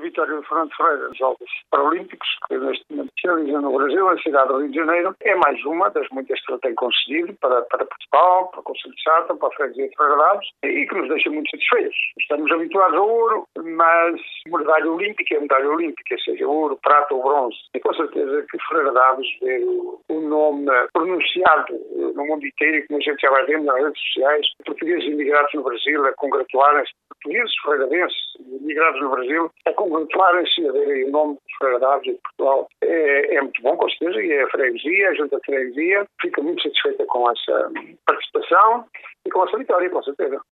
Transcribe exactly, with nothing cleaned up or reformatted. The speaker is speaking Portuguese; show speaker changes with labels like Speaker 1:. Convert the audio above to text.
Speaker 1: vitória do Fernando Ferreira nos Jogos Paralímpicos, que neste momento se realizam no Brasil, na cidade do Rio de Janeiro, é mais uma das muitas que ele tem concedido para, para Portugal, para o Conselho de Sátão, para a Freguesia de Fragadados, e que nos deixa muito satisfeitos. Estamos habituados ao ouro, mas medalha olímpica é medalha olímpica, seja ouro, prata ou bronze. E com certeza que Fragadados ver o, o nome pronunciado no mundo inteiro, e como a gente já vai vendo nas redes sociais, portugueses imigrados no Brasil a congratularem-se, portugueses fragadenses imigrados no Brasil a congratularem-se a verem o nome de Fragadados em Portugal. É, é muito bom, com certeza, e a freguesia, a junta de freguesia, fica muito satisfeita com essa participação e com essa vitória, com certeza.